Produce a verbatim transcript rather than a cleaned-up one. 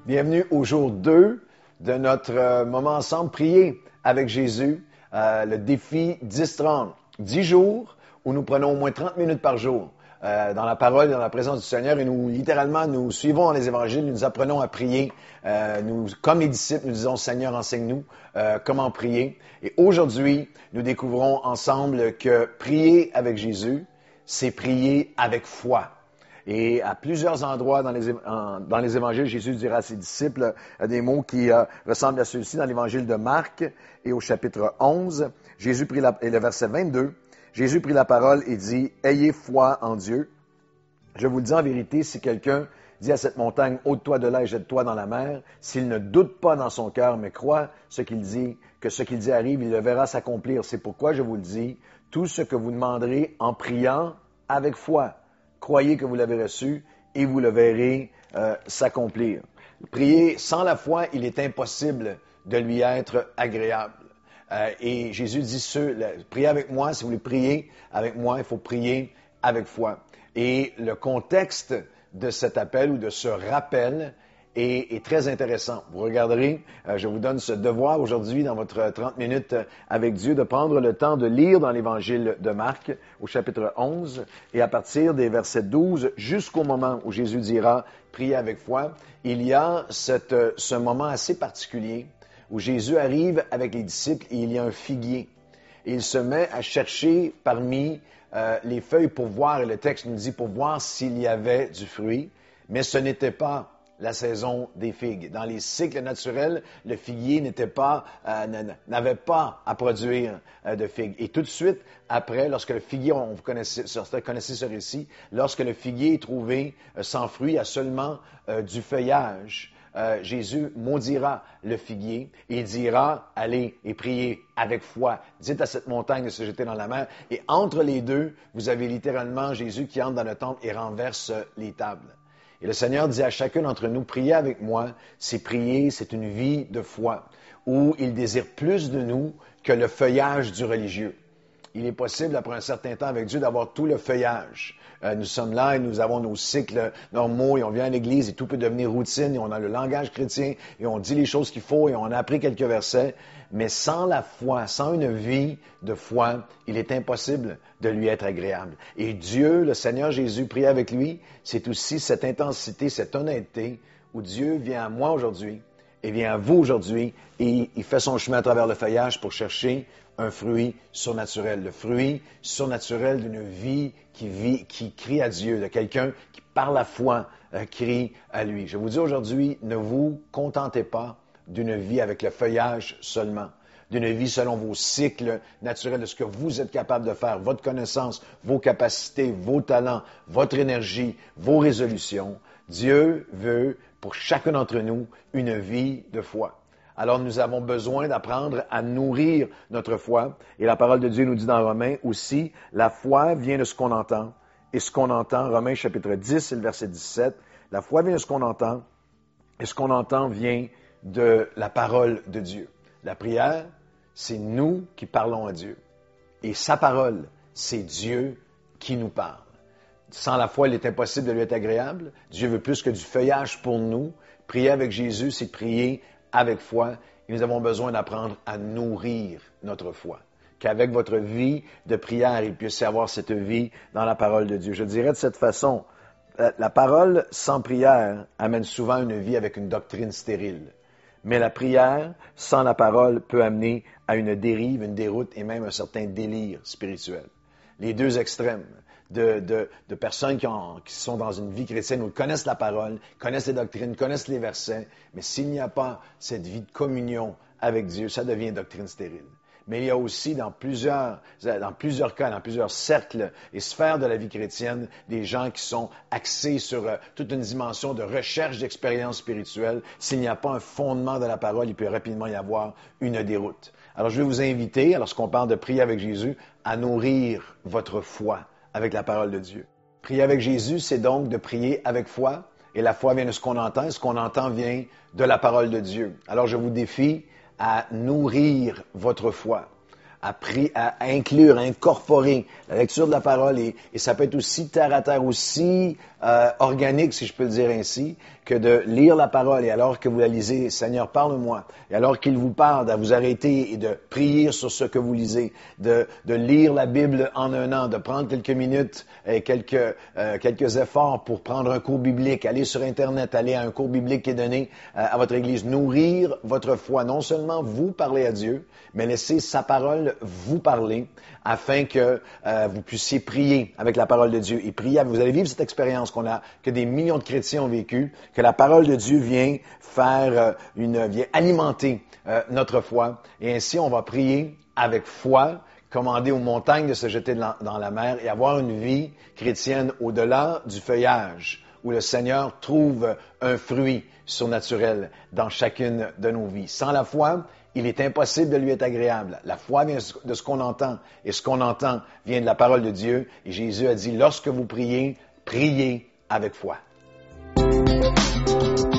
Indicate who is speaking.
Speaker 1: Bienvenue au jour deux de notre euh, moment ensemble, prier avec Jésus, euh, le défi dix trente. dix jours où nous prenons au moins trente minutes par jour euh, dans la parole et dans la présence du Seigneur et nous, littéralement, nous suivons dans les évangiles, nous apprenons à prier. Euh, nous, comme les disciples, nous disons, Seigneur, enseigne-nous euh, comment prier. Et aujourd'hui, nous découvrons ensemble que prier avec Jésus, c'est prier avec foi. Et à plusieurs endroits dans les, en, dans les évangiles, Jésus dira à ses disciples euh, des mots qui euh, ressemblent à ceux-ci dans l'évangile de Marc et au chapitre onze. Jésus prit la, et le verset vingt-deux, Jésus prit la parole et dit, « Ayez foi en Dieu. Je vous le dis en vérité, si quelqu'un dit à cette montagne, ôte-toi de là et jette-toi dans la mer, s'il ne doute pas dans son cœur, mais croit ce qu'il dit, que ce qu'il dit arrive, il le verra s'accomplir. C'est pourquoi je vous le dis, tout ce que vous demanderez en priant avec foi. Croyez que vous l'avez reçu et vous le verrez euh, s'accomplir. » Prier sans la foi, il est impossible de lui être agréable. Euh, et Jésus dit, ceux, là, priez avec moi, si vous voulez prier avec moi, il faut prier avec foi. Et le contexte de cet appel ou de ce rappel est, est très intéressant. Vous regarderez, euh, je vous donne ce devoir aujourd'hui dans votre trente minutes avec Dieu de prendre le temps de lire dans l'Évangile de Marc au chapitre onze et à partir des versets douze jusqu'au moment où Jésus dira « Priez avec foi », il y a cette, ce moment assez particulier où Jésus arrive avec les disciples et il y a un figuier. Et il se met à chercher parmi euh, les feuilles pour voir, et le texte nous dit pour voir s'il y avait du fruit, mais ce n'était pas la saison des figues. Dans les cycles naturels, le figuier n'était pas, euh, n'avait pas à produire euh, de figues. Et tout de suite après, lorsque le figuier, on vous connaissez, connaissez ce récit, lorsque le figuier est trouvé euh, sans fruit, à seulement euh, du feuillage, Euh, Jésus maudira le figuier et il dira, allez et priez avec foi. Dites à cette montagne de se jeter dans la mer. Et entre les deux, vous avez littéralement Jésus qui entre dans le temple et renverse les tables. Et le Seigneur dit à chacun d'entre nous, priez avec moi, c'est prier, c'est une vie de foi, où il désire plus de nous que le feuillage du religieux. Il est possible, après un certain temps avec Dieu, d'avoir tout le feuillage. Euh, nous sommes là et nous avons nos cycles normaux et on vient à l'église et tout peut devenir routine et on a le langage chrétien et on dit les choses qu'il faut et on a appris quelques versets. Mais sans la foi, sans une vie de foi, il est impossible de lui être agréable. Et Dieu, le Seigneur Jésus, prie avec lui, c'est aussi cette intensité, cette honnêteté où Dieu vient à moi aujourd'hui et vient à vous aujourd'hui et il fait son chemin à travers le feuillage pour chercher un fruit surnaturel, le fruit surnaturel d'une vie qui vit, qui crie à Dieu, de quelqu'un qui, par la foi, euh, crie à lui. Je vous dis aujourd'hui, ne vous contentez pas d'une vie avec le feuillage seulement, d'une vie selon vos cycles naturels, de ce que vous êtes capable de faire, votre connaissance, vos capacités, vos talents, votre énergie, vos résolutions. Dieu veut, pour chacun d'entre nous, une vie de foi. Alors nous avons besoin d'apprendre à nourrir notre foi. Et la parole de Dieu nous dit dans Romains aussi, la foi vient de ce qu'on entend. Et ce qu'on entend, Romains chapitre dix, et le verset dix-sept, la foi vient de ce qu'on entend. Et ce qu'on entend vient de la parole de Dieu. La prière, c'est nous qui parlons à Dieu. Et sa parole, c'est Dieu qui nous parle. Sans la foi, il est impossible de lui être agréable. Dieu veut plus que du feuillage pour nous. Prier avec Jésus, c'est prier avec foi, et nous avons besoin d'apprendre à nourrir notre foi. Qu'avec votre vie de prière, il puisse y avoir cette vie dans la parole de Dieu. Je dirais de cette façon, la parole sans prière amène souvent une vie avec une doctrine stérile. Mais la prière sans la parole peut amener à une dérive, une déroute et même un certain délire spirituel. Les deux extrêmes. De, de, de personnes qui, ont, qui sont dans une vie chrétienne où ils connaissent la parole, connaissent les doctrines, connaissent les versets, mais s'il n'y a pas cette vie de communion avec Dieu, ça devient une doctrine stérile. Mais il y a aussi dans plusieurs, dans plusieurs cas, dans plusieurs cercles et sphères de la vie chrétienne, des gens qui sont axés sur euh, toute une dimension de recherche d'expérience spirituelle. S'il n'y a pas un fondement de la parole, il peut rapidement y avoir une déroute. Alors je vais vous inviter, lorsqu'on parle de prier avec Jésus, à nourrir votre foi avec la parole de Dieu. Prier avec Jésus, c'est donc de prier avec foi. Et la foi vient de ce qu'on entend. Et ce qu'on entend vient de la parole de Dieu. Alors, je vous défie à nourrir votre foi. à, pri, à inclure, à incorporer la lecture de la parole et, et ça peut être aussi terre à terre, aussi euh, organique, si je peux le dire ainsi, que de lire la parole et alors que vous la lisez, Seigneur, parle-moi. Et alors qu'il vous parle, de vous arrêter et de prier sur ce que vous lisez, de, de lire la Bible en un an, de prendre quelques minutes et quelques, euh, quelques efforts pour prendre un cours biblique, aller sur Internet, aller à un cours biblique qui est donné euh, à votre Église, nourrir votre foi. Non seulement vous parler à Dieu, mais laisser sa parole vous parler afin que euh, vous puissiez prier avec la parole de Dieu et prier. Vous allez vivre cette expérience qu'on a, que des millions de chrétiens ont vécu, que la parole de Dieu vient faire euh, une, vient alimenter euh, notre foi. Et ainsi, on va prier avec foi, commander aux montagnes de se jeter dans la mer et avoir une vie chrétienne au-delà du feuillage, où le Seigneur trouve un fruit surnaturel dans chacune de nos vies. Sans la foi, il est impossible de lui être agréable. La foi vient de ce qu'on entend, et ce qu'on entend vient de la parole de Dieu. Et Jésus a dit, lorsque vous priez, priez avec foi.